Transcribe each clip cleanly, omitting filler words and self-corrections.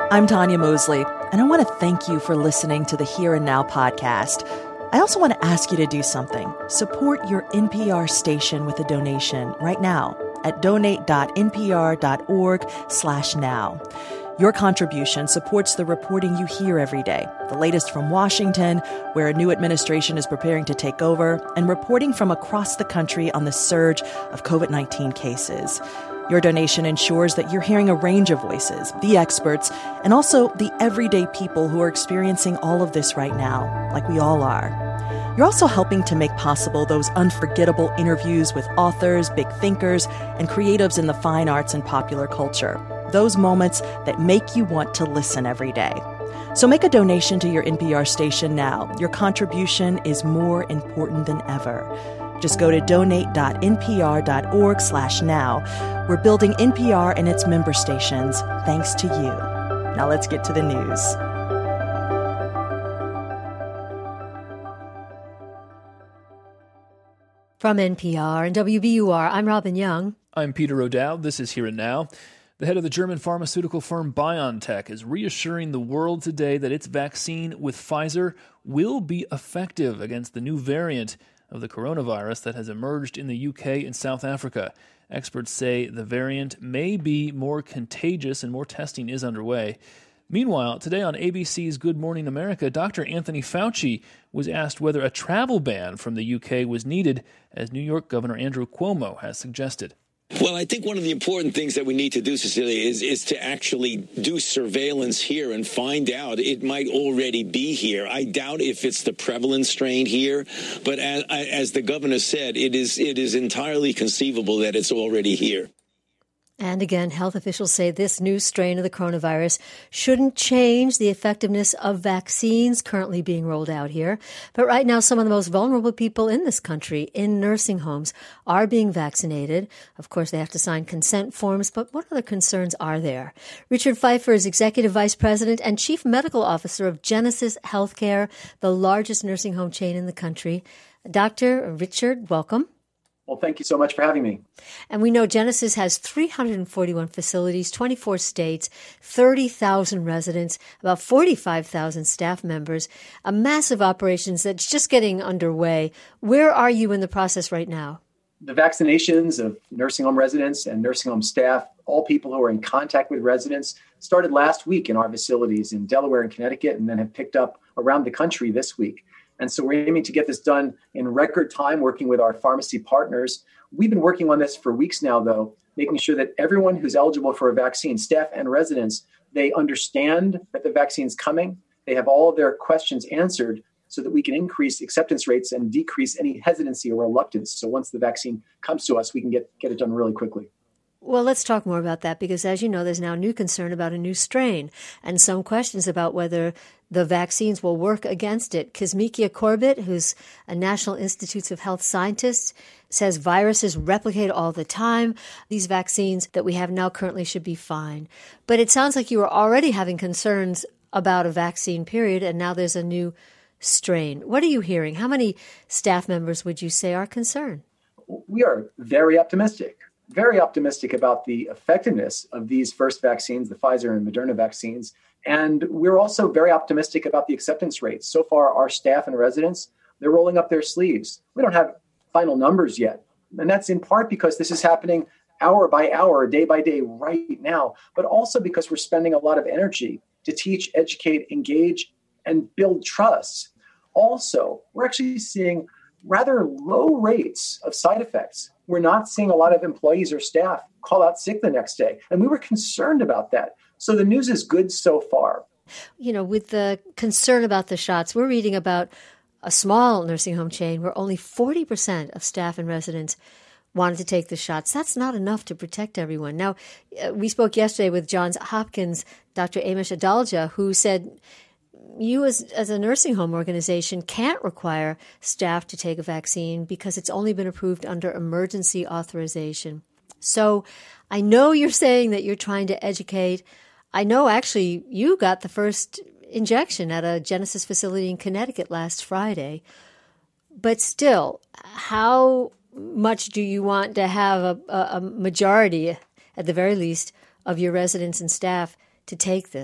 I'm Tanya Mosley, and I want to thank you for listening to the Here and Now podcast. I also want to ask you to do something. Support your NPR station with a donation right now at donate.npr.org/now. Your contribution supports the reporting you hear every day, the latest from Washington, where a new administration is preparing to take over, and reporting from across the country on the surge of COVID-19 cases. Your donation ensures that you're hearing a range of voices, the experts, and also the everyday people who are experiencing all of this right now, like we all are. You're also helping to make possible those unforgettable interviews with authors, big thinkers, and creatives in the fine arts and popular culture. Those moments that make you want to listen every day. So make a donation to your NPR station now. Your contribution is more important than ever. Just go to donate.npr.org/now. We're building NPR and its member stations thanks to you. Now let's get to the news. From NPR and WBUR, I'm Robin Young. I'm Peter O'Dowd. This is Here and Now. The head of the German pharmaceutical firm BioNTech is reassuring the world today that its vaccine with Pfizer will be effective against the new variant of the coronavirus that has emerged in the UK and South Africa. Experts say the variant may be more contagious and more testing is underway. Meanwhile, today on ABC's Good Morning America, Dr. Anthony Fauci was asked whether a travel ban from the UK was needed, as New York Governor Andrew Cuomo has suggested. Well, I think one of the important things that we need to do, Cecilia, is to actually do surveillance here and find out. It might already be here. I doubt if it's the prevalent strain here, but as the governor said, it is entirely conceivable that it's already here. And again, health officials say this new strain of the coronavirus shouldn't change the effectiveness of vaccines currently being rolled out here. But right now, some of the most vulnerable people in this country in nursing homes are being vaccinated. Of course, they have to sign consent forms, but what other concerns are there? Richard Pfeiffer is Executive Vice President and Chief Medical Officer of Genesis Healthcare, the largest nursing home chain in the country. Dr. Richard, welcome. Well, thank you so much for having me. And we know Genesis has 341 facilities, 24 states, 30,000 residents, about 45,000 staff members, a massive operations that's just getting underway. Where are you in the process right now? The vaccinations of nursing home residents and nursing home staff, all people who are in contact with residents, started last week in our facilities in Delaware and Connecticut, and then have picked up around the country this week. And so we're aiming to get this done in record time, working with our pharmacy partners. We've been working on this for weeks now, though, making sure that everyone who's eligible for a vaccine, staff and residents, they understand that the vaccine's coming. They have all of their questions answered so that we can increase acceptance rates and decrease any hesitancy or reluctance. So once the vaccine comes to us, we can get it done really quickly. Well, let's talk more about that because, as you know, there's now new concern about a new strain and some questions about whether the vaccines will work against it. Kizzmekia Corbett, who's a National Institutes of Health scientist, says viruses replicate all the time. These vaccines that we have now currently should be fine. But it sounds like you were already having concerns about a vaccine period, and now there's a new strain. What are you hearing? How many staff members would you say are concerned? We are very optimistic about the effectiveness of these first vaccines, the Pfizer and Moderna vaccines. And we're also very optimistic about the acceptance rates. So far, our staff and residents, they're rolling up their sleeves. We don't have final numbers yet. And that's in part because this is happening hour by hour, day by day right now, but also because we're spending a lot of energy to teach, educate, engage, and build trust. Also, we're actually seeing rather low rates of side effects. We're not seeing a lot of employees or staff call out sick the next day. And we were concerned about that. So the news is good so far. You know, with the concern about the shots, we're reading about a small nursing home chain where only 40% of staff and residents wanted to take the shots. That's not enough to protect everyone. Now, we spoke yesterday with Johns Hopkins, Dr. Amish Adalja, who said you as a nursing home organization can't require staff to take a vaccine because it's only been approved under emergency authorization. So I know you're saying that you're trying to educate. I know actually you got the first injection at a Genesis facility in Connecticut last Friday. But still, how much do you want to have a majority, at the very least, of your residents and staff to take this?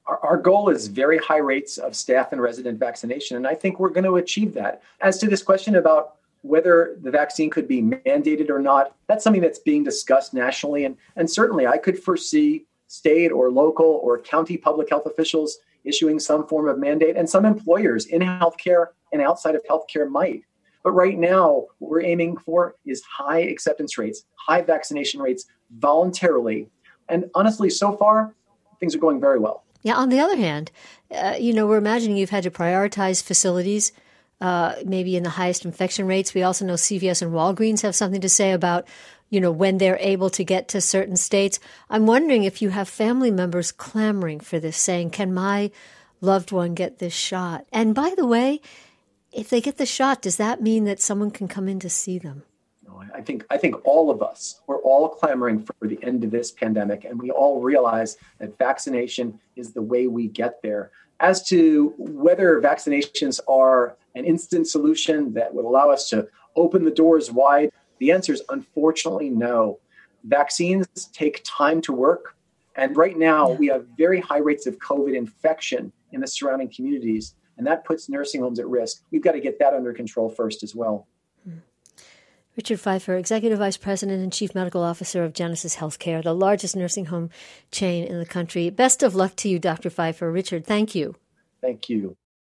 Our goal is very high rates of staff and resident vaccination, and I think we're going to achieve that. As to this question about whether the vaccine could be mandated or not, that's something that's being discussed nationally. And certainly I could foresee state or local or county public health officials issuing some form of mandate, and some employers in healthcare and outside of healthcare might. But right now, what we're aiming for is high acceptance rates, high vaccination rates voluntarily. And honestly, so far, things are going very well. Yeah, on the other hand, we're imagining you've had to prioritize facilities, maybe in the highest infection rates. We also know CVS and Walgreens have something to say about, when they're able to get to certain states. I'm wondering if you have family members clamoring for this, saying, can my loved one get this shot? And by the way, if they get the shot, does that mean that someone can come in to see them? No, I think all of us, we're all clamoring for the end of this pandemic, and we all realize that vaccination is the way we get there. As to whether vaccinations are an instant solution that would allow us to open the doors wide, the answer is unfortunately no. Vaccines take time to work. And right now, we have very high rates of COVID infection in the surrounding communities, and that puts nursing homes at risk. We've got to get that under control first as well. Richard Pfeiffer, Executive Vice President and Chief Medical Officer of Genesis Healthcare, the largest nursing home chain in the country. Best of luck to you, Dr. Pfeiffer. Richard, thank you. Thank you.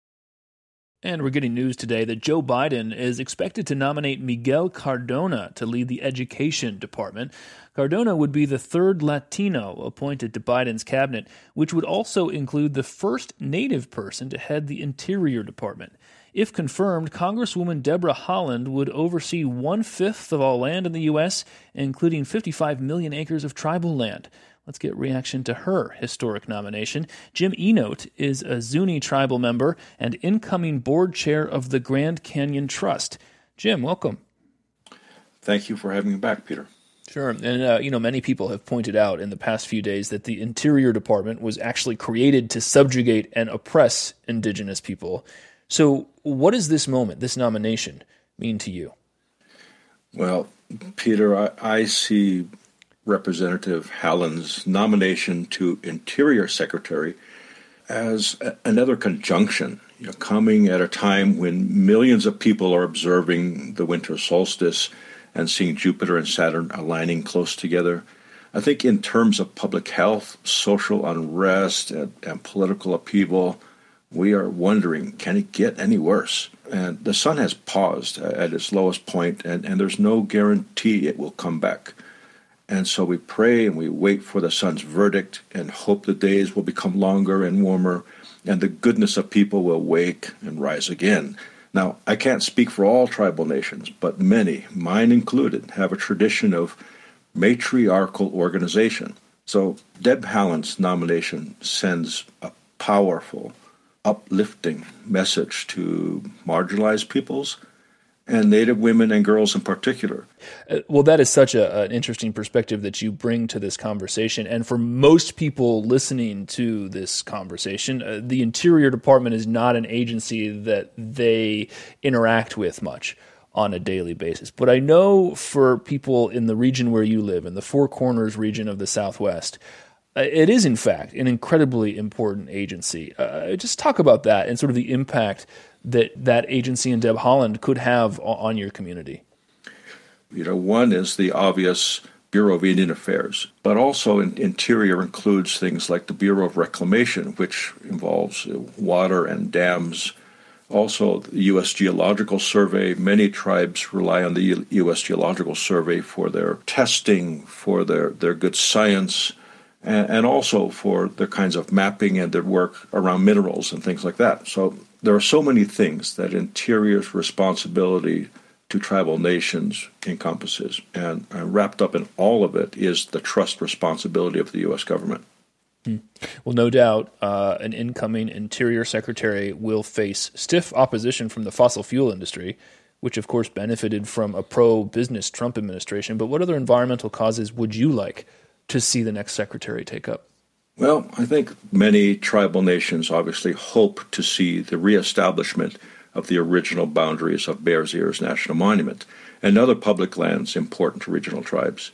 And we're getting news today that Joe Biden is expected to nominate Miguel Cardona to lead the Education Department. Cardona would be the third Latino appointed to Biden's cabinet, which would also include the first Native person to head the Interior Department. If confirmed, Congresswoman Deborah Haaland would oversee 1/5 of all land in the U.S., including 55 million acres of tribal land. Let's get reaction to her historic nomination. Jim Enote is a Zuni tribal member and incoming board chair of the Grand Canyon Trust. Jim, welcome. Thank you for having me back, Peter. Sure. And, many people have pointed out in the past few days that the Interior Department was actually created to subjugate and oppress indigenous people. So what does this moment, this nomination, mean to you? Well, Peter, I see Representative Haaland's nomination to Interior Secretary as another conjunction, coming at a time when millions of people are observing the winter solstice and seeing Jupiter and Saturn aligning close together. I think in terms of public health, social unrest, and political upheaval, we are wondering, can it get any worse? And the sun has paused at its lowest point, and there's no guarantee it will come back. And so we pray and we wait for the sun's verdict and hope the days will become longer and warmer and the goodness of people will wake and rise again. Now, I can't speak for all tribal nations, but many, mine included, have a tradition of matriarchal organization. So Deb Haaland's nomination sends a powerful, uplifting message to marginalized peoples and Native women and girls in particular. Well, that is such an interesting perspective that you bring to this conversation. And for most people listening to this conversation, the Interior Department is not an agency that they interact with much on a daily basis. But I know for people in the region where you live, in the Four Corners region of the Southwest, it is, in fact, an incredibly important agency. Just talk about that and sort of the impact that agency and Deb Haaland could have on your community. One is the obvious Bureau of Indian Affairs, but also Interior includes things like the Bureau of Reclamation, which involves water and dams. Also, the U.S. Geological Survey. Many tribes rely on the U.S. Geological Survey for their testing, for their good science, and also for their kinds of mapping and their work around minerals and things like that. So there are so many things that Interior's responsibility to tribal nations encompasses. And wrapped up in all of it is the trust responsibility of the U.S. government. Well, no doubt an incoming Interior Secretary will face stiff opposition from the fossil fuel industry, which of course benefited from a pro-business Trump administration. But what other environmental causes would you like to see the next secretary take up? Well, I think many tribal nations obviously hope to see the reestablishment of the original boundaries of Bears Ears National Monument and other public lands important to regional tribes.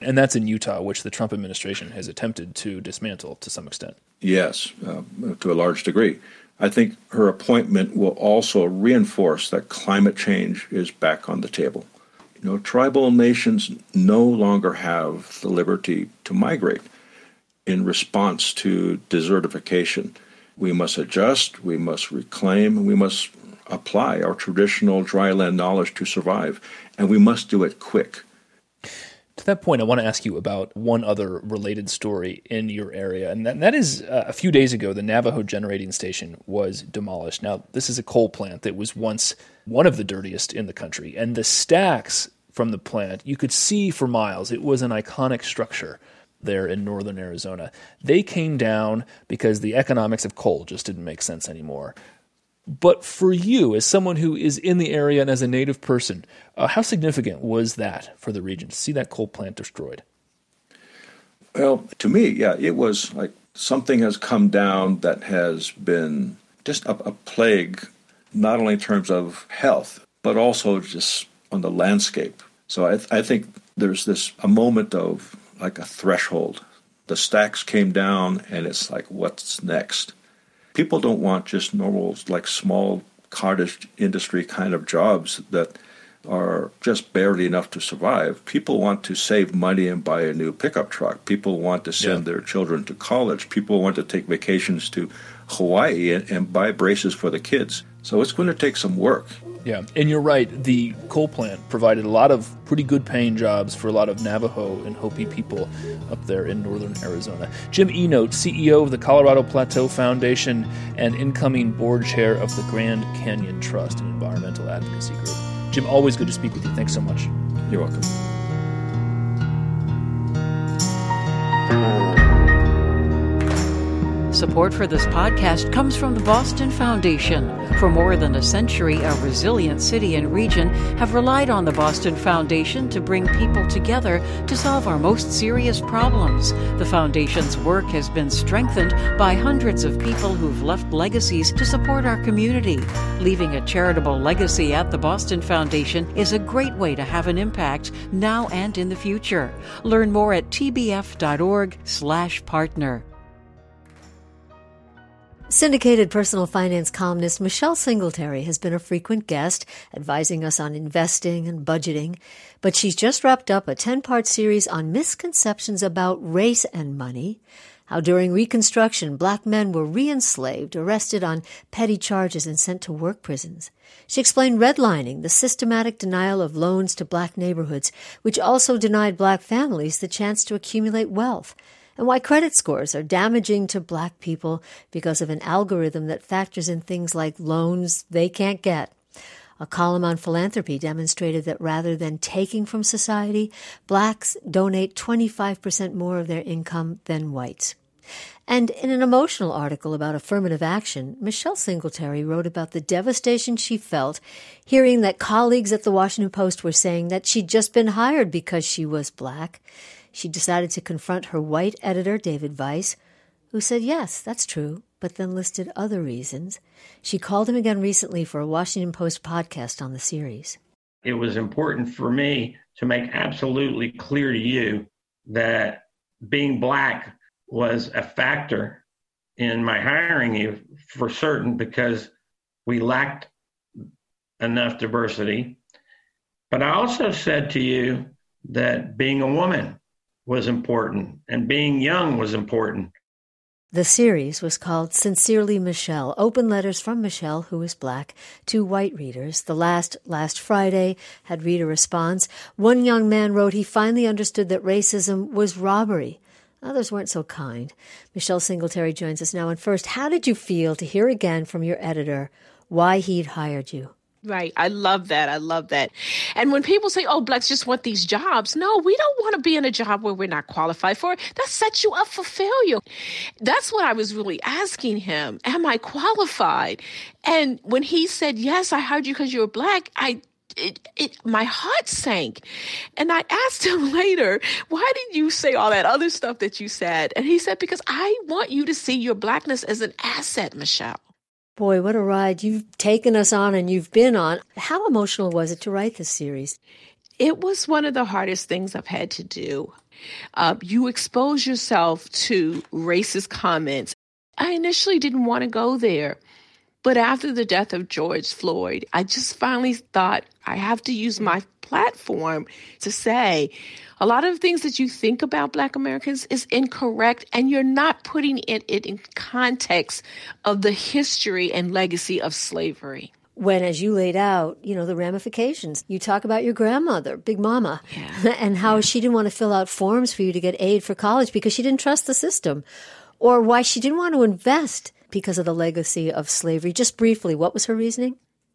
And that's in Utah, which the Trump administration has attempted to dismantle to some extent. Yes, to a large degree. I think her appointment will also reinforce that climate change is back on the table. Tribal nations no longer have the liberty to migrate in response to desertification. We must adjust, we must reclaim, and we must apply our traditional dry land knowledge to survive, and we must do it quick. To that point, I want to ask you about one other related story in your area, and that is a few days ago, the Navajo Generating Station was demolished. Now, this is a coal plant that was once one of the dirtiest in the country, and the stacks from the plant, you could see for miles. It was an iconic structure there in northern Arizona. They came down because the economics of coal just didn't make sense anymore. But for you, as someone who is in the area and as a native person, how significant was that for the region to see that coal plant destroyed? Well, to me, it was like something has come down that has been just a plague, not only in terms of health, but also just on the landscape. So I think there's a moment of like a threshold. The stacks came down, and it's like, what's next? People don't want just normal, like small cottage industry kind of jobs that are just barely enough to survive. People want to save money and buy a new pickup truck. People want to send their children to college. People want to take vacations to Hawaii and buy braces for the kids. So it's going to take some work. Yeah, and you're right. The coal plant provided a lot of pretty good paying jobs for a lot of Navajo and Hopi people up there in northern Arizona. Jim Enote, CEO of the Colorado Plateau Foundation and incoming board chair of the Grand Canyon Trust, an environmental advocacy group. Jim, always good to speak with you. Thanks so much. You're welcome. Support for this podcast comes from the Boston Foundation. For more than a century, a resilient city and region have relied on the Boston Foundation to bring people together to solve our most serious problems. The Foundation's work has been strengthened by hundreds of people who've left legacies to support our community. Leaving a charitable legacy at the Boston Foundation is a great way to have an impact now and in the future. Learn more at tbf.org/partner. Syndicated personal finance columnist Michelle Singletary has been a frequent guest, advising us on investing and budgeting. But she's just wrapped up a 10-part series on misconceptions about race and money, how during Reconstruction, black men were re-enslaved, arrested on petty charges, and sent to work prisons. She explained redlining, the systematic denial of loans to black neighborhoods, which also denied black families the chance to accumulate wealth, and why credit scores are damaging to black people because of an algorithm that factors in things like loans they can't get. A column on philanthropy demonstrated that rather than taking from society, blacks donate 25% more of their income than whites. And in an emotional article about affirmative action, Michelle Singletary wrote about the devastation she felt hearing that colleagues at the Washington Post were saying that she'd just been hired because she was black. She decided to confront her white editor, David Weiss, who said, yes, that's true, but then listed other reasons. She called him again recently for a Washington Post podcast on the series. It was important for me to make absolutely clear to you that being black was a factor in my hiring you for certain because we lacked enough diversity. But I also said to you that being a woman was important and being young was important. The series was called Sincerely Michelle, open letters from Michelle, who is black, to white readers. The last Friday had reader response. One young man wrote he finally understood that racism was robbery. Others weren't so kind. Michelle Singletary joins us now. And first, how did you feel to hear again from your editor why he'd hired you? Right. I love that. I love that. And when people say, oh, blacks just want these jobs, no, we don't want to be in a job where we're not qualified for it. That sets you up for failure. That's what I was really asking him. Am I qualified? And when he said, yes, I hired you because you're black, my heart sank. And I asked him later, why did you say all that other stuff that you said? And he said, because I want you to see your blackness as an asset, Michelle. Boy, what a ride you've taken us on and you've been on. How emotional was it to write this series? It was one of the hardest things I've had to do. You expose yourself to racist comments. I initially didn't want to go there. But after the death of George Floyd, I just finally thought I have to use my platform to say a lot of the things that you think about Black Americans is incorrect, and you're not putting it in context of the history and legacy of slavery. When, as you laid out, the ramifications, you talk about your grandmother, Big Mama, and how she didn't want to fill out forms for you to get aid for college because she didn't trust the system, or why she didn't want to invest because of the legacy of slavery. Just briefly, what was her reasoning?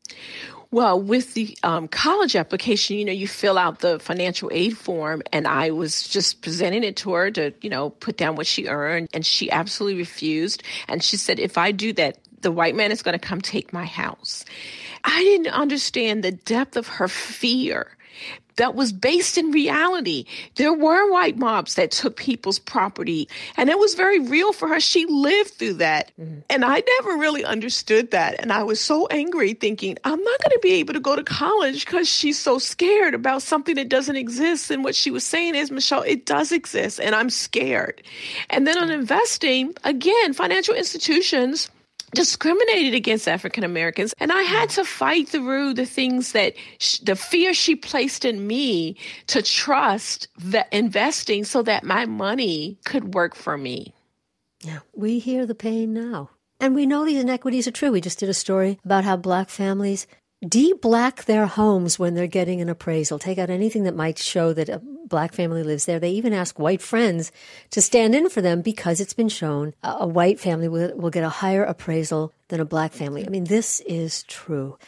Well, with the college application, you fill out the financial aid form, and I was just presenting it to her to, put down what she earned, and she absolutely refused. And she said, if I do that, the white man is going to come take my house. I didn't understand the depth of her fear that was based in reality. There were white mobs that took people's property, and it was very real for her. She lived through that. Mm-hmm. And I never really understood that. And I was so angry thinking, I'm not going to be able to go to college because she's so scared about something that doesn't exist. And what she was saying is, Michelle, it does exist, and I'm scared. And then on investing, again, financial institutions discriminated against African Americans. And I had to fight through the things that the fear she placed in me to trust that investing so that my money could work for me. Yeah, we hear the pain now. And we know these inequities are true. We just did a story about how Black families de-black their homes when they're getting an appraisal. Take out anything that might show that a Black family lives there. They even ask white friends to stand in for them because it's been shown a white family will get a higher appraisal than a Black family. I mean, this is true.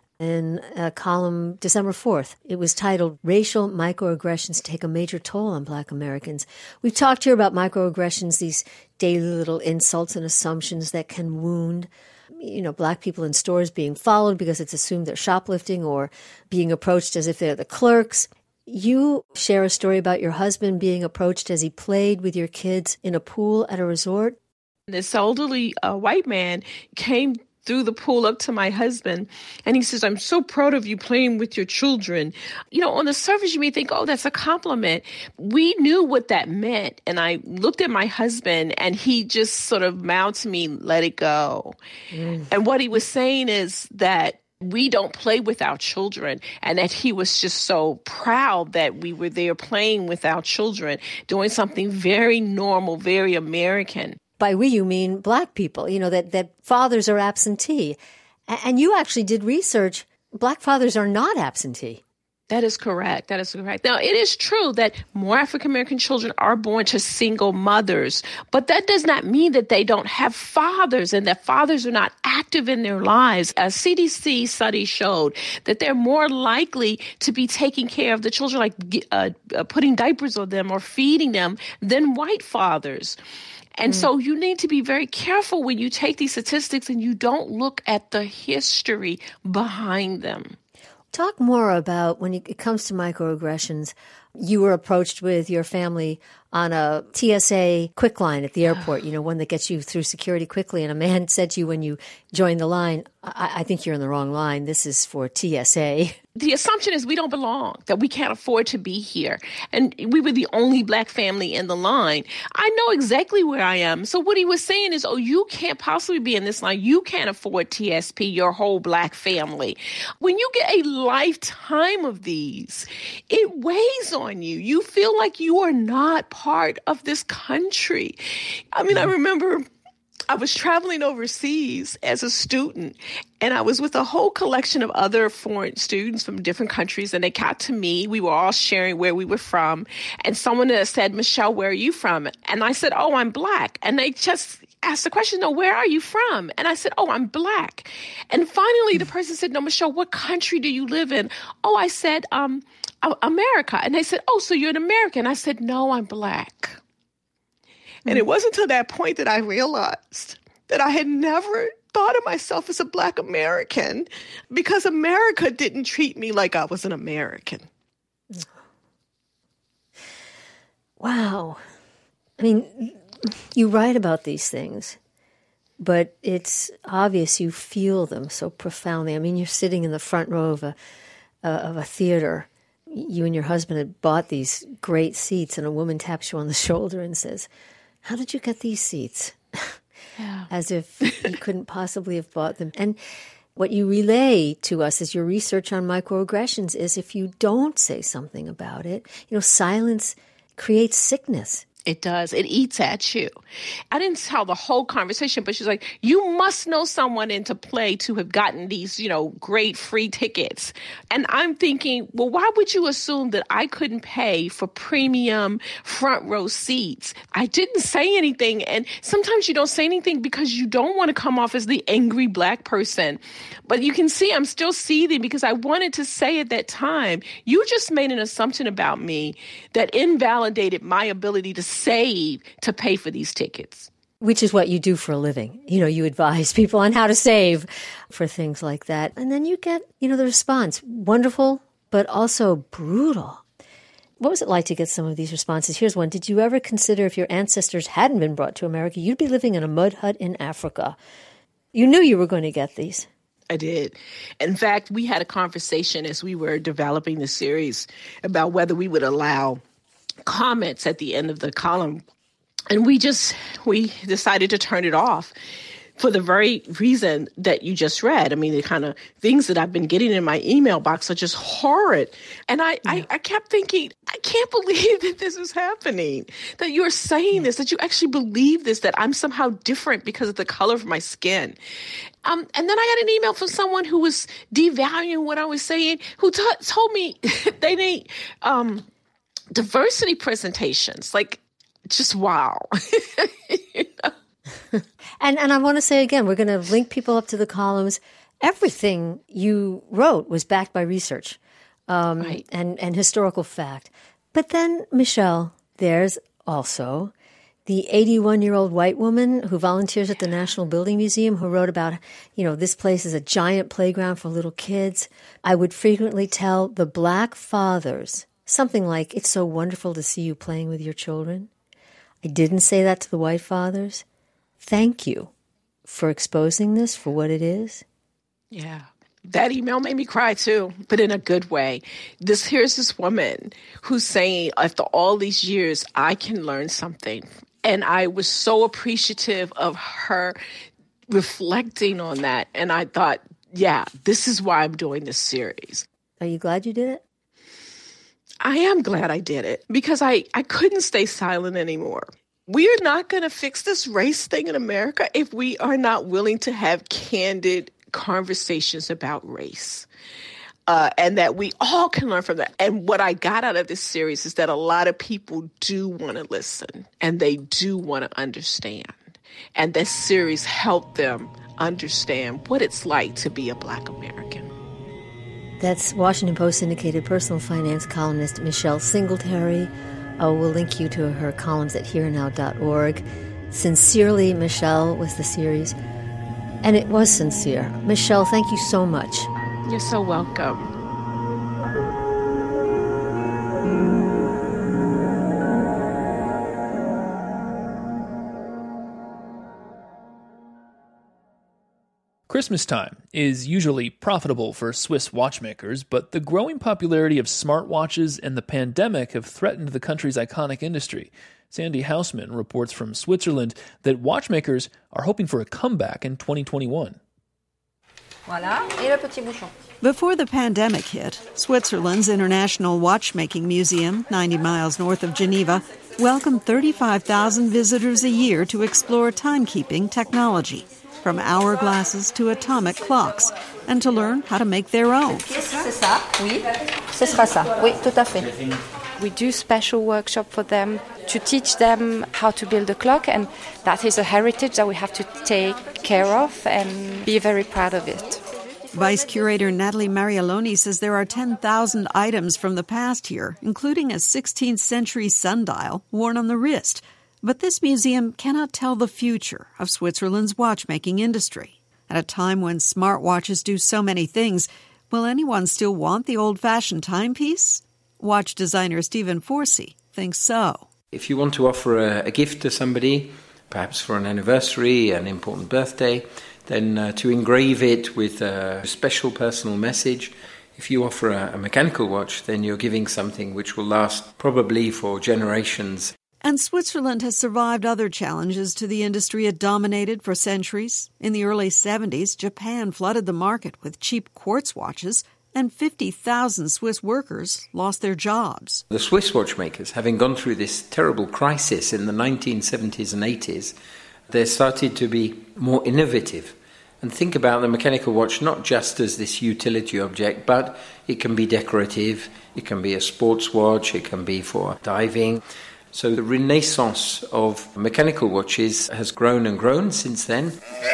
In a column December 4th, it was titled, Racial Microaggressions Take a Major Toll on Black Americans. We've talked here about microaggressions, these daily little insults and assumptions that can wound Black people in stores being followed because it's assumed they're shoplifting or being approached as if they're the clerks. You share a story about your husband being approached as he played with your kids in a pool at a resort. This elderly white man came through the pool up to my husband, and he says, I'm so proud of you playing with your children. On the surface, you may think, oh, that's a compliment. We knew what that meant. And I looked at my husband, and he just sort of mouthed to me, let it go. And what he was saying is that we don't play with our children, and that he was just so proud that we were there playing with our children, doing something very normal, very American. By we, you mean Black people, that fathers are absentee. And you actually did research. Black fathers are not absentee. That is correct. That is correct. Now, it is true that more African-American children are born to single mothers, but that does not mean that they don't have fathers and that fathers are not active in their lives. A CDC study showed that they're more likely to be taking care of the children, like putting diapers on them or feeding them, than white fathers. And so you need to be very careful when you take these statistics and you don't look at the history behind them. Talk more about when it comes to microaggressions. You were approached with your family on a TSA quick line at the airport, one that gets you through security quickly. And a man said to you when you joined the line, I think you're in the wrong line. This is for TSA. The assumption is we don't belong, that we can't afford to be here. And we were the only Black family in the line. I know exactly where I am. So what he was saying is, you can't possibly be in this line. You can't afford TSP, your whole Black family. When you get a lifetime of these, it weighs on you. You feel like you are not part of this country. I mean, I remember I was traveling overseas as a student, and I was with a whole collection of other foreign students from different countries, and they got to me. We were all sharing where we were from, and someone said, Michelle, where are you from? And I said, oh, I'm Black. And they just asked the question, no, where are you from? And I said, oh, I'm Black. And finally, the person said, no, Michelle, what country do you live in? Oh, I said, America. And they said, oh, so you're an American. I said, no, I'm Black. And it wasn't until that point that I realized that I had never thought of myself as a Black American because America didn't treat me like I was an American. Wow. I mean, you write about these things, but it's obvious you feel them so profoundly. I mean, you're sitting in the front row of a theater you and your husband had bought these great seats, and a woman taps you on the shoulder and says, "How did you get these seats?" Yeah. As if you couldn't possibly have bought them. And what you relay to us is your research on microaggressions is if you don't say something about it, silence creates sickness. It does. It eats at you. I didn't tell the whole conversation, but she's like, you must know someone into play to have gotten these, great free tickets. And I'm thinking, well, why would you assume that I couldn't pay for premium front row seats? I didn't say anything. And sometimes you don't say anything because you don't want to come off as the angry Black person. But you can see I'm still seething because I wanted to say at that time, you just made an assumption about me that invalidated my ability to save to pay for these tickets. Which is what you do for a living. You advise people on how to save for things like that. And then you get, the response. Wonderful, but also brutal. What was it like to get some of these responses? Here's one. Did you ever consider if your ancestors hadn't been brought to America, you'd be living in a mud hut in Africa? You knew you were going to get these. I did. In fact, we had a conversation as we were developing the series about whether we would allow comments at the end of the column. And we decided to turn it off for the very reason that you just read. I mean, the kind of things that I've been getting in my email box are just horrid. And I kept thinking, I can't believe that this is happening, that you're saying this, that you actually believe this, that I'm somehow different because of the color of my skin. And then I got an email from someone who was devaluing what I was saying, who told me they need diversity presentations. Like, just wow. And I want to say again, we're going to link people up to the columns. Everything you wrote was backed by research right. and historical fact. But then, Michelle, there's also the 81-year-old white woman who volunteers at the National Building Museum who wrote about, this place is a giant playground for little kids. I would frequently tell the Black fathers something like, it's so wonderful to see you playing with your children. I didn't say that to the white fathers. Thank you for exposing this for what it is. Yeah. That email made me cry too, but in a good way. Here's this woman who's saying, after all these years, I can learn something. And I was so appreciative of her reflecting on that. And I thought, yeah, this is why I'm doing this series. Are you glad you did it? I am glad I did it because I couldn't stay silent anymore. We are not going to fix this race thing in America if we are not willing to have candid conversations about race. And that we all can learn from that. And what I got out of this series is that a lot of people do want to listen and they do want to understand. And this series helped them understand what it's like to be a Black American. That's Washington Post syndicated personal finance columnist Michelle Singletary. We'll link you to her columns at herenow.org. Sincerely, Michelle was the series. And it was sincere. Michelle, thank you so much. You're so welcome. Christmas time is usually profitable for Swiss watchmakers, but the growing popularity of smartwatches and the pandemic have threatened the country's iconic industry. Sandy Hausman reports from Switzerland that watchmakers are hoping for a comeback in 2021. Voilà, et le petit bouchon. Before the pandemic hit, Switzerland's International Watchmaking Museum, 90 miles north of Geneva, welcomed 35,000 visitors a year to explore timekeeping technology, from hourglasses to atomic clocks, and to learn how to make their own. C'est ça, oui. Ce sera ça, oui, tout à fait. We do special workshop for them to teach them how to build a clock, and that is a heritage that we have to take care of and be very proud of it. Vice Curator Natalie Marialoni says there are 10,000 items from the past here, including a 16th century sundial worn on the wrist. But this museum cannot tell the future of Switzerland's watchmaking industry. At a time when smartwatches do so many things, will anyone still want the old-fashioned timepiece? Watch designer Stephen Forsey thinks so. If you want to offer a gift to somebody, perhaps for an anniversary, an important birthday, then to engrave it with a special personal message If you offer a mechanical watch, then you're giving something which will last probably for generations. And Switzerland has survived other challenges to the industry it dominated for centuries. In the early 70s, Japan flooded the market with cheap quartz watches, and 50,000 Swiss workers lost their jobs. The Swiss watchmakers, having gone through this terrible crisis in the 1970s and 80s, they started to be more innovative and think about the mechanical watch not just as this utility object, but it can be decorative, it can be a sports watch, it can be for diving. So the renaissance of mechanical watches has grown and grown since then.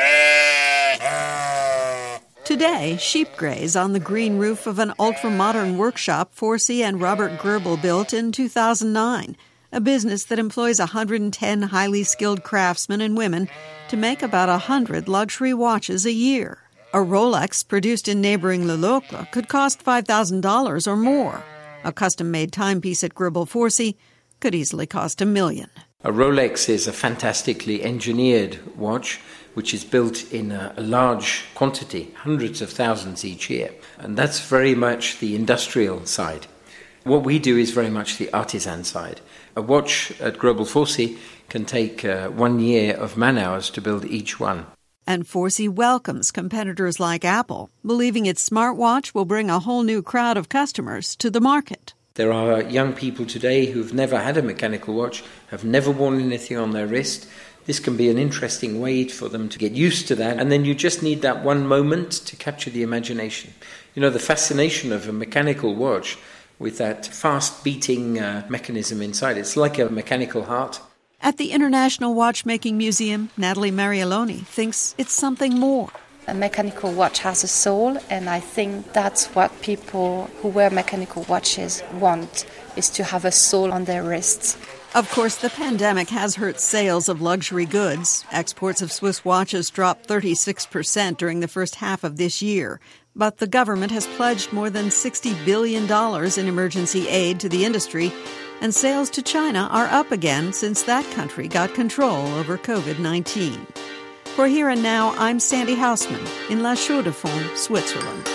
Today, sheep graze on the green roof of an ultra-modern workshop Forsey and Robert Goebbels built in 2009, a business that employs 110 highly skilled craftsmen and women to make about 100 luxury watches a year. A Rolex produced in neighboring Le Locle could cost $5,000 or more. A custom-made timepiece at Goebbels Forsey could easily cost $1 million. A Rolex is a fantastically engineered watch which is built in a large quantity, hundreds of thousands each year. And that's very much the industrial side. What we do is very much the artisan side. A watch at Goebbels Forsey can take 1 year of man-hours to build each one. And Forsey welcomes competitors like Apple, believing its smartwatch will bring a whole new crowd of customers to the market. There are young people today who've never had a mechanical watch, have never worn anything on their wrist. This can be an interesting way for them to get used to that. And then you just need that one moment to capture the imagination. You know, the fascination of a mechanical watch with that fast-beating mechanism inside. It's like a mechanical heart. At the International Watchmaking Museum, Natalie Marialoni thinks it's something more. A mechanical watch has a soul, and I think that's what people who wear mechanical watches want, is to have a soul on their wrists. Of course, the pandemic has hurt sales of luxury goods. Exports of Swiss watches dropped 36% during the first half of this year. But the government has pledged more than $60 billion in emergency aid to the industry, and sales to China are up again since that country got control over COVID-19. For Here and Now, I'm Sandy Hausman in La Chaux-de-Fonds, Switzerland.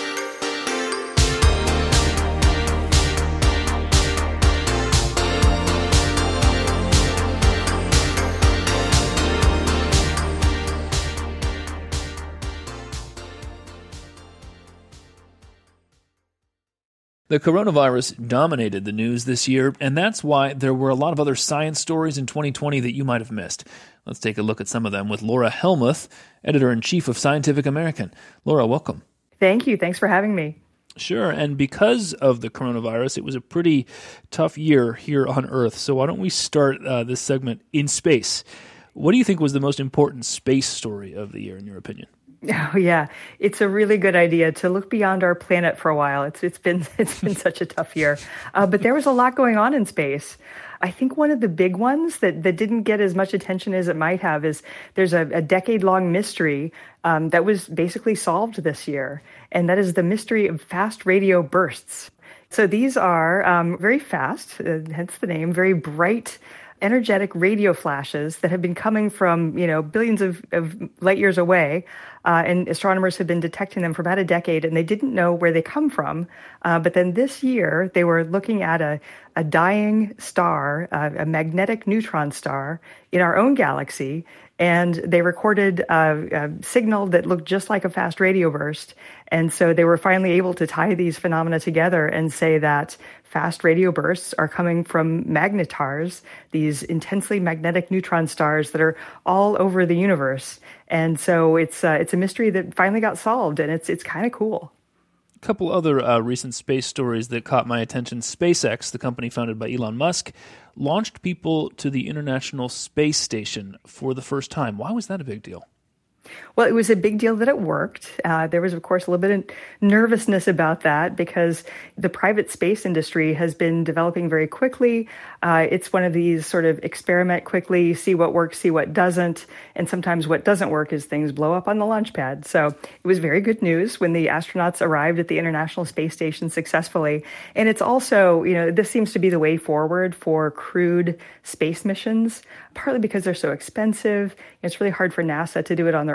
The coronavirus dominated the news this year, and that's why there were a lot of other science stories in 2020 that you might have missed. Let's take a look at some of them with Laura Helmuth, Editor-in-Chief of Scientific American. Laura, welcome. Thank you. Thanks for having me. Sure, and because of the coronavirus, it was a pretty tough year here on Earth. So why don't we start this segment in space? What do you think was the most important space story of the year, in your opinion? Oh yeah, it's a really good idea to look beyond our planet for a while. It's been such a tough year, but there was a lot going on in space. I think one of the big ones that didn't get as much attention as it might have is there's a decade-long mystery that was basically solved this year, and that is the mystery of fast radio bursts. So these are very fast, hence the name, very bright, energetic radio flashes that have been coming from, billions of light years away, and astronomers have been detecting them for about a decade, and they didn't know where they come from. But then this year, they were looking at a dying star, a magnetic neutron star in our own galaxy, and they recorded a signal that looked just like a fast radio burst. And so they were finally able to tie these phenomena together and say that fast radio bursts are coming from magnetars, these intensely magnetic neutron stars that are all over the universe. And so it's a mystery that finally got solved, and it's kind of cool. A couple other recent space stories that caught my attention. SpaceX, the company founded by Elon Musk, launched people to the International Space Station for the first time. Why was that a big deal? Well, it was a big deal that it worked. There was, of course, a little bit of nervousness about that because the private space industry has been developing very quickly. It's one of these sort of experiment quickly, see what works, see what doesn't. And sometimes what doesn't work is things blow up on the launch pad. So it was very good news when the astronauts arrived at the International Space Station successfully. And it's also, this seems to be the way forward for crewed space missions, partly because they're so expensive. It's really hard for NASA to do it on their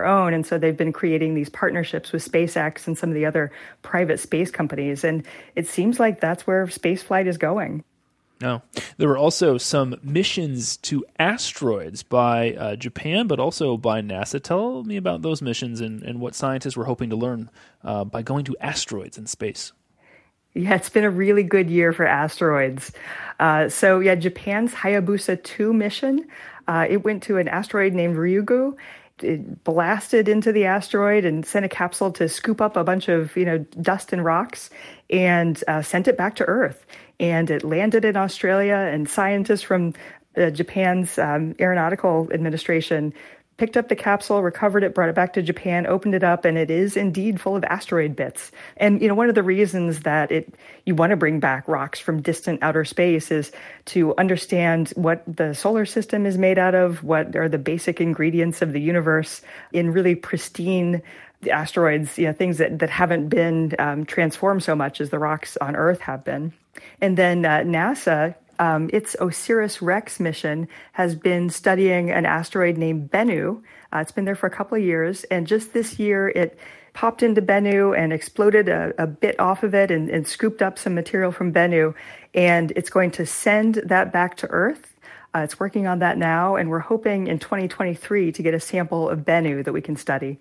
own. And so they've been creating these partnerships with SpaceX and some of the other private space companies. And it seems like that's where spaceflight is going. No. There were also some missions to asteroids by Japan, but also by NASA. Tell me about those missions and what scientists were hoping to learn by going to asteroids in space. Yeah, it's been a really good year for asteroids. Japan's Hayabusa 2 mission, it went to an asteroid named Ryugu. It blasted into the asteroid and sent a capsule to scoop up a bunch of, dust and rocks and sent it back to Earth. And it landed in Australia, and scientists from Japan's Aeronautical Administration picked up the capsule, recovered it, brought it back to Japan, opened it up, and it is indeed full of asteroid bits. And, one of the reasons that you want to bring back rocks from distant outer space is to understand what the solar system is made out of, what are the basic ingredients of the universe in really pristine asteroids, things that haven't been transformed so much as the rocks on Earth have been. And then NASA, its OSIRIS-REx mission has been studying an asteroid named Bennu. It's been there for a couple of years, and just this year it popped into Bennu and exploded a bit off of it and scooped up some material from Bennu, and it's going to send that back to Earth. It's working on that now, and we're hoping in 2023 to get a sample of Bennu that we can study.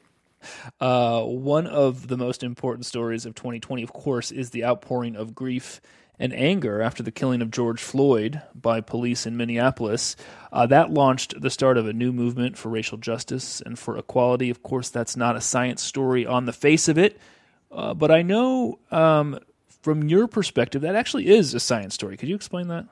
One of the most important stories of 2020, of course, is the outpouring of grief and anger after the killing of George Floyd by police in Minneapolis. That launched the start of a new movement for racial justice and for equality. Of course, that's not a science story on the face of it, but I know from your perspective that actually is a science story. Could you explain that?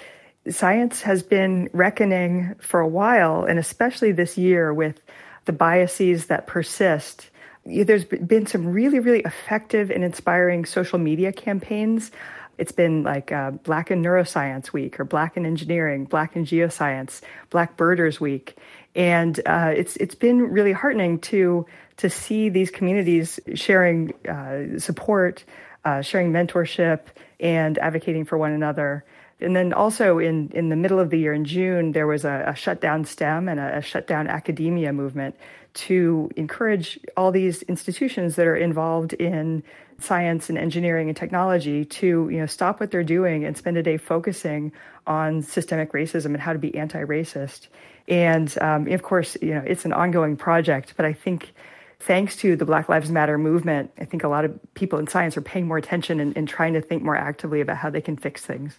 Science has been reckoning for a while, and especially this year, with the biases that persist. There's been some really, really effective and inspiring social media campaigns. It's been like Black in Neuroscience Week, or Black in Engineering, Black in Geoscience, Black Birders Week. And it's been really heartening to see these communities sharing support, sharing mentorship, and advocating for one another. And then also in the middle of the year, in June, there was a shutdown STEM and a shutdown academia movement to encourage all these institutions that are involved in science and engineering and technology to stop what they're doing and spend a day focusing on systemic racism and how to be anti-racist. And of course, it's an ongoing project, but I think thanks to the Black Lives Matter movement, I think a lot of people in science are paying more attention and trying to think more actively about how they can fix things.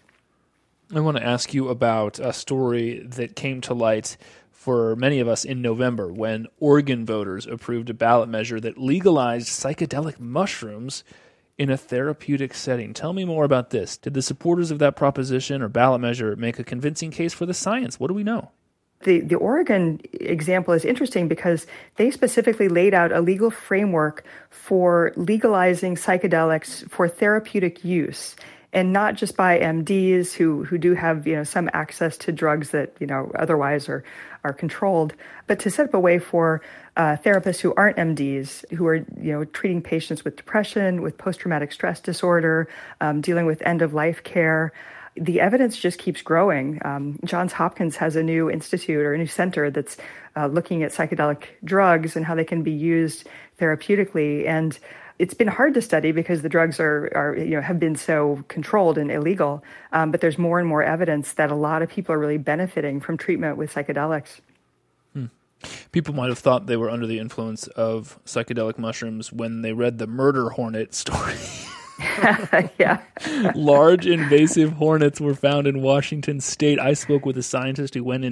I want to ask you about a story that came to light for many of us in November when Oregon voters approved a ballot measure that legalized psychedelic mushrooms in a therapeutic setting. Tell me more about this. Did the supporters of that proposition or ballot measure make a convincing case for the science? What do we know? The Oregon example is interesting because they specifically laid out a legal framework for legalizing psychedelics for therapeutic use, and not just by MDs who do have some access to drugs that otherwise are controlled, but to set up a way for therapists who aren't MDs, who are treating patients with depression, with post-traumatic stress disorder, dealing with end-of-life care. The evidence just keeps growing. Johns Hopkins has a new institute or a new center that's looking at psychedelic drugs and how they can be used therapeutically. And it's been hard to study because the drugs have been so controlled and illegal. But there's more and more evidence that a lot of people are really benefiting from treatment with psychedelics. People might have thought they were under the influence of psychedelic mushrooms when they read the murder hornet story. Yeah. Large invasive hornets were found in Washington state. I spoke with a scientist who went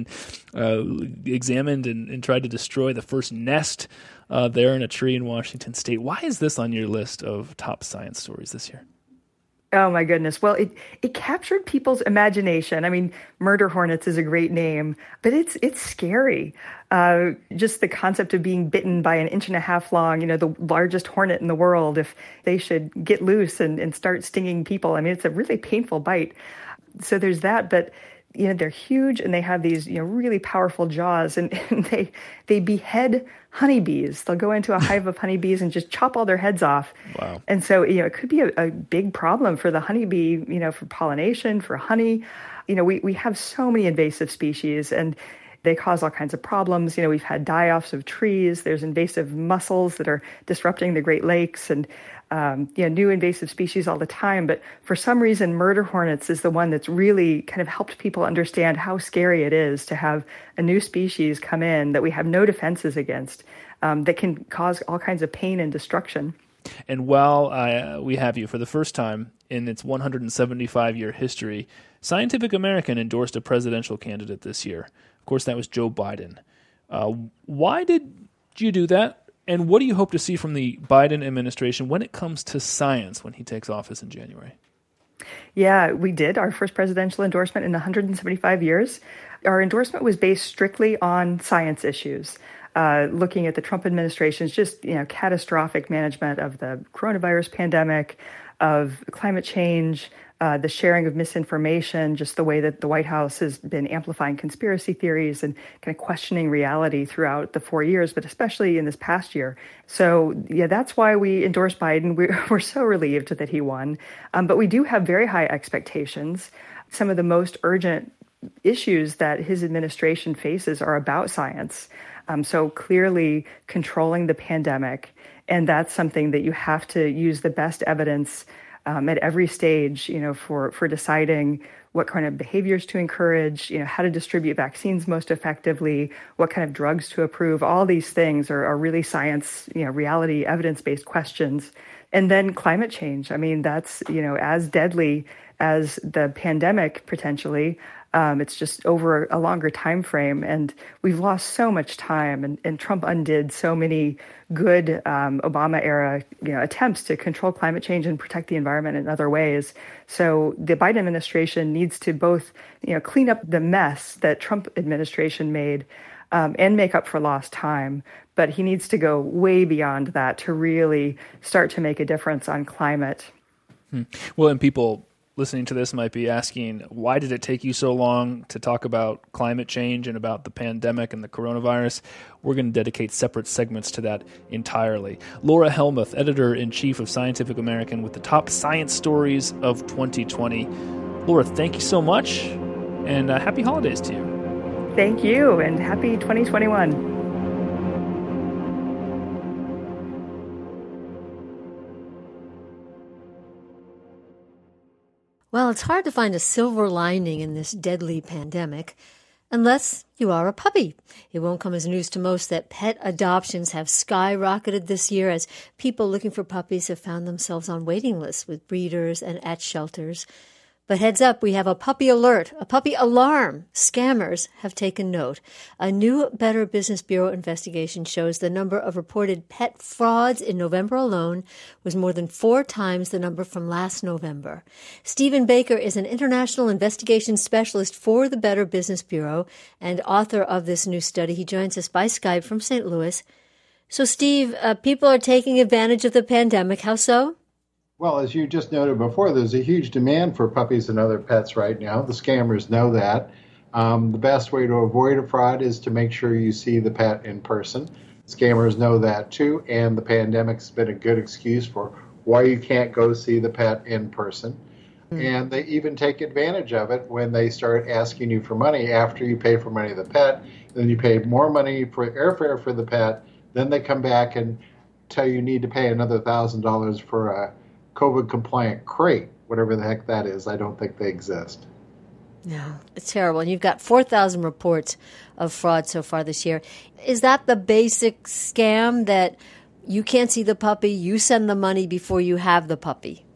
and examined and tried to destroy the first nest there in a tree in Washington state. Why is this on your list of top science stories this year? Oh, my goodness. Well, it captured people's imagination. I mean, murder hornets is a great name, but it's scary. Just the concept of being bitten by an 1.5 inch long, the largest hornet in the world, if they should get loose and start stinging people. I mean, it's a really painful bite. So there's that, but they're huge and they have these really powerful jaws, and they behead honeybees. They'll go into a hive of honeybees and just chop all their heads off. Wow. And so it could be a big problem for the honeybee, for pollination, for honey. We have so many invasive species, and They cause all kinds of problems. We've had die-offs of trees. There's invasive mussels that are disrupting the Great Lakes, and new invasive species all the time. But for some reason, murder hornets is the one that's really kind of helped people understand how scary it is to have a new species come in that we have no defenses against, that can cause all kinds of pain and destruction. And while we have you, for the first time in its 175-year history, Scientific American endorsed a presidential candidate this year. Of course, that was Joe Biden. Why did you do that? And what do you hope to see from the Biden administration when it comes to science when he takes office in January? Yeah, we did our first presidential endorsement in 175 years. Our endorsement was based strictly on science issues, looking at the Trump administration's just catastrophic management of the coronavirus pandemic, of climate change, the sharing of misinformation, just the way that the White House has been amplifying conspiracy theories and kind of questioning reality throughout the 4 years, but especially in this past year. So, that's why we endorsed Biden. We're so relieved that he won. But we do have very high expectations. Some of the most urgent issues that his administration faces are about science. So clearly controlling the pandemic. And that's something that you have to use the best evidence at every stage, for deciding what kind of behaviors to encourage, how to distribute vaccines most effectively, what kind of drugs to approve. All these things are really science, reality, evidence-based questions. And then climate change. I mean, that's, as deadly as the pandemic potentially. It's just over a longer time frame, and we've lost so much time, and Trump undid so many good Obama-era attempts to control climate change and protect the environment in other ways. So the Biden administration needs to both clean up the mess that Trump administration made and make up for lost time, but he needs to go way beyond that to really start to make a difference on climate. Well, and people listening to this might be asking, why did it take you so long to talk about climate change and about the pandemic and the coronavirus? We're going to dedicate separate segments to that entirely. Laura Helmuth, editor-in-chief of Scientific American, with the top science stories of 2020. Laura, thank you so much, and happy holidays to you. Thank you, and happy 2021. Well, it's hard to find a silver lining in this deadly pandemic, unless you are a puppy. It won't come as news to most that pet adoptions have skyrocketed this year as people looking for puppies have found themselves on waiting lists with breeders and at shelters. But heads up, we have a puppy alert, a puppy alarm. Scammers have taken note. A new Better Business Bureau investigation shows the number of reported pet frauds in November alone was more than 4 times the number from last November. Stephen Baker is an international investigation specialist for the Better Business Bureau and author of this new study. He joins us by Skype from St. Louis. So, Steve, people are taking advantage of the pandemic. How so? Well, as you just noted before, there's a huge demand for puppies and other pets right now. The scammers know that. The best way to avoid a fraud is to make sure you see the pet in person. Scammers know that too, and the pandemic's been a good excuse for why you can't go see the pet in person. And they even take advantage of it when they start asking you for money after you pay for money of the pet. Then you pay more money for airfare for the pet. Then they come back and tell you need to pay another $1,000 for a COVID-compliant crate, whatever the heck that is. I don't think they exist. No, it's terrible. And you've got 4,000 reports of fraud so far this year. Is that the basic scam, that you can't see the puppy, you send the money before you have the puppy?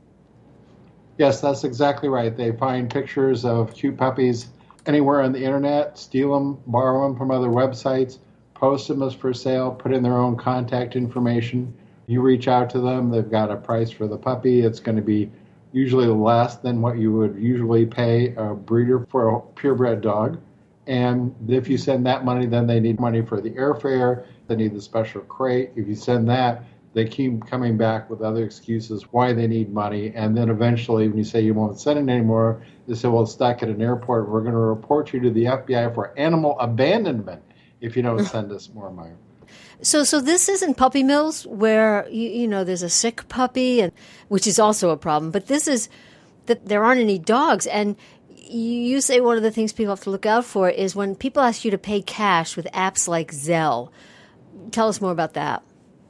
Yes, that's exactly right. They find pictures of cute puppies anywhere on the internet, steal them, borrow them from other websites, post them as for sale, put in their own contact information. You reach out to them, they've got a price for the puppy. It's going to be usually less than what you would usually pay a breeder for a purebred dog. And if you send that money, then they need money for the airfare. They need the special crate. If you send that, they keep coming back with other excuses why they need money. And then eventually, when you say you won't send it anymore, they say, well, it's stuck at an airport. We're going to report you to the FBI for animal abandonment if you don't send us more money. So this isn't puppy mills where, there's a sick puppy, which is also a problem. But this is that there aren't any dogs. And you say one of the things people have to look out for is when people ask you to pay cash with apps like Zelle. Tell us more about that.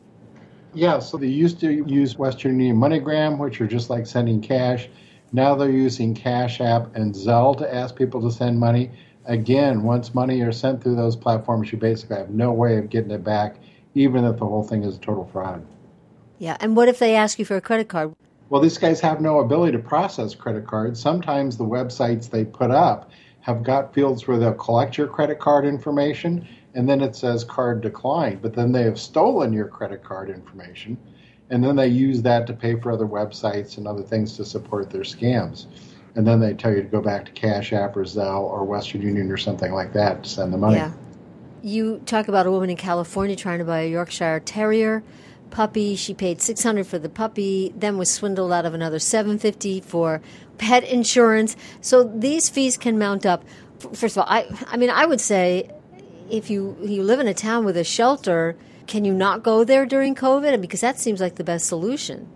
Yeah, so they used to use Western Union MoneyGram, which are just like sending cash. Now they're using Cash App and Zelle to ask people to send money. Again, once money is sent through those platforms, you basically have no way of getting it back, even if the whole thing is a total fraud. Yeah, and what if they ask you for a credit card? Well, these guys have no ability to process credit cards. Sometimes the websites they put up have got fields where they'll collect your credit card information, and then it says card declined. But then they have stolen your credit card information, and then they use that to pay for other websites and other things to support their scams. And then they tell you to go back to Cash App or Zelle or Western Union or something like that to send the money. Yeah. You talk about a woman in California trying to buy a Yorkshire Terrier puppy. She paid $600 for the puppy, then was swindled out of another $750 for pet insurance. So these fees can mount up. First of all, I would say if you live in a town with a shelter, can you not go there during COVID? Because that seems like the best solution.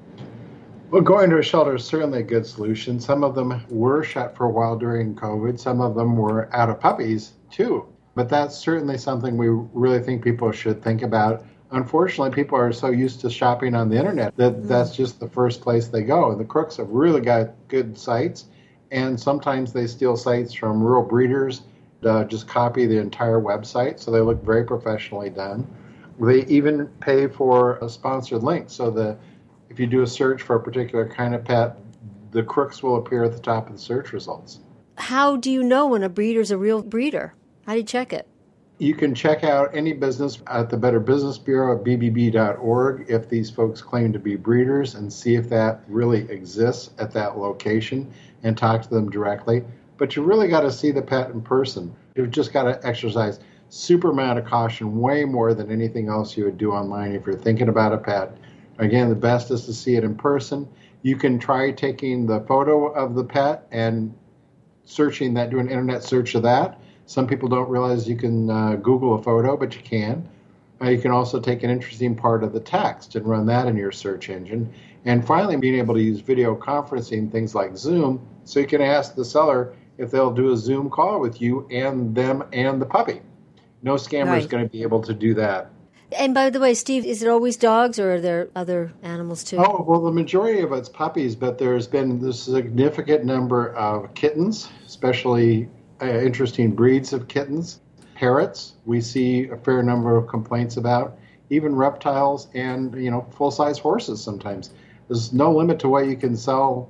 Well, going to a shelter is certainly a good solution. Some of them were shut for a while during COVID. Some of them were out of puppies, too. But that's certainly something we really think people should think about. Unfortunately, people are so used to shopping on the internet that that's just the first place they go. And the crooks have really got good sites, and sometimes they steal sites from rural breeders, just copy the entire website, so they look very professionally done. They even pay for a sponsored link, so that if you do a search for a particular kind of pet, the crooks will appear at the top of the search results. How do you know when a breeder's a real breeder? How do you check it? You can check out any business at the Better Business Bureau at bbb.org if these folks claim to be breeders, and see if that really exists at that location and talk to them directly. But you really got to see the pet in person. You've just got to exercise super amount of caution, way more than anything else you would do online if you're thinking about a pet. Again, the best is to see it in person. You can try taking the photo of the pet and searching that, do an internet search of that. Some people don't realize you can Google a photo, but you can. You can also take an interesting part of the text and run that in your search engine. And finally, being able to use video conferencing, things like Zoom, so you can ask the seller if they'll do a Zoom call with you and them and the puppy. No scammer is going to be able to do that. And by the way, Steve, is it always dogs, or are there other animals too? Oh, well, the majority of it's puppies, but there's been a significant number of kittens, especially interesting breeds of kittens. Parrots, we see a fair number of complaints about. Even reptiles and, full-size horses sometimes. There's no limit to what you can sell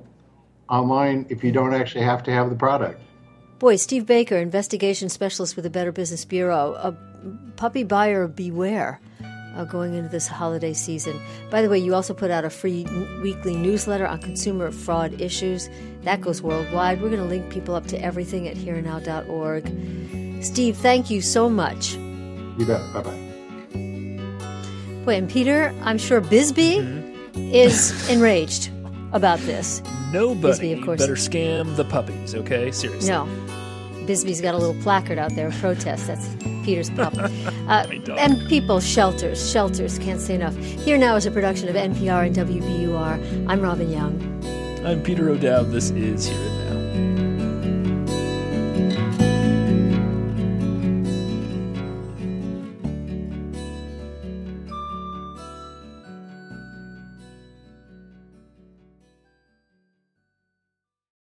online if you don't actually have to have the product. Boy, Steve Baker, investigation specialist with the Better Business Bureau. A puppy buyer beware going into this holiday season. By the way, you also put out a free weekly newsletter on consumer fraud issues. That goes worldwide. We're going to link people up to everything at herenow.org. Steve, thank you so much. You bet. Bye-bye. Boy, and Peter, I'm sure Bisbee is enraged about this. Nobody Bisbee, of course, better scam the puppies, okay? Seriously. No. Bisbee's got a little placard out there, protest. That's Peter's pup. And people, shelters, can't say enough. Here Now is a production of NPR and WBUR. I'm Robin Young. I'm Peter O'Dowd. This is Here and Now.